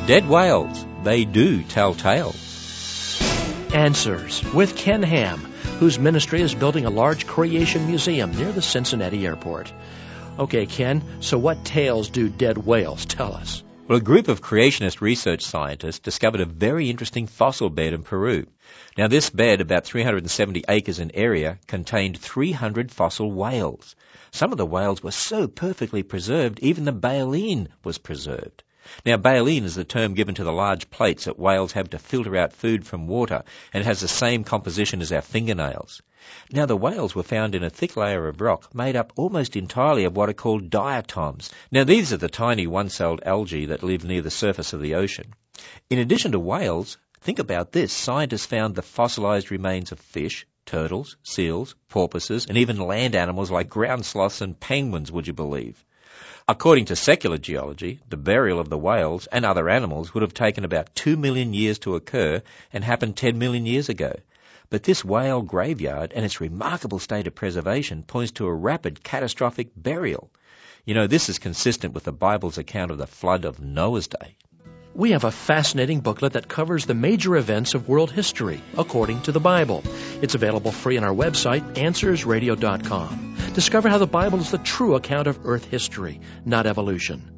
Dead whales, they do tell tales. Answers with Ken Ham, whose ministry is building a large creation museum near the Cincinnati airport. Okay, Ken, so what tales do dead whales tell us? Well, a group of creationist research scientists discovered a very interesting fossil bed in Peru. Now, this bed, about 370 acres in area, contained 300 fossil whales. Some of the whales were so perfectly preserved, even the baleen was preserved. Now, baleen is the term given to the large plates that whales have to filter out food from water, and it has the same composition as our fingernails. Now, the whales were found in a thick layer of rock made up almost entirely of what are called diatoms. Now, these are the tiny one-celled algae that live near the surface of the ocean. In addition to whales, think about this. Scientists found the fossilized remains of fish, turtles, seals, porpoises, and even land animals like ground sloths and penguins, would you believe? According to secular geology, the burial of the whales and other animals would have taken about 2 million years to occur and happened 10 million years ago. But this whale graveyard and its remarkable state of preservation points to a rapid, catastrophic burial. You know, this is consistent with the Bible's account of the flood of Noah's day. We have a fascinating booklet that covers the major events of world history, according to the Bible. It's available free on our website, AnswersRadio.com. Discover how the Bible is the true account of Earth history, not evolution.